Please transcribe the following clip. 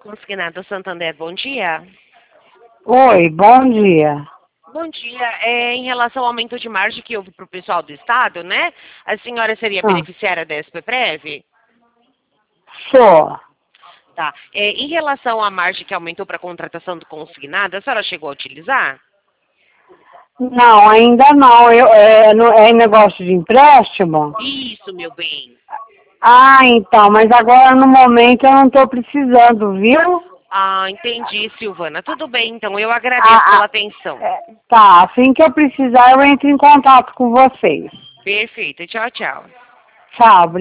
Consignado Santander, bom dia. Oi, bom dia. Bom dia. Em relação ao aumento de margem que houve para o pessoal do Estado, né? A senhora seria beneficiária da SPPrev? Sou. Tá. Em relação à margem que aumentou para a contratação do consignado, a senhora chegou a utilizar? Não, ainda não. É negócio de empréstimo? Isso, meu bem. Ah, então, mas agora no momento eu não estou precisando, viu? Ah, entendi, Silvana. Tudo bem, então. Eu agradeço pela atenção. Tá, assim que eu precisar eu entro em contato com vocês. Perfeito. Tchau, tchau. Tchau.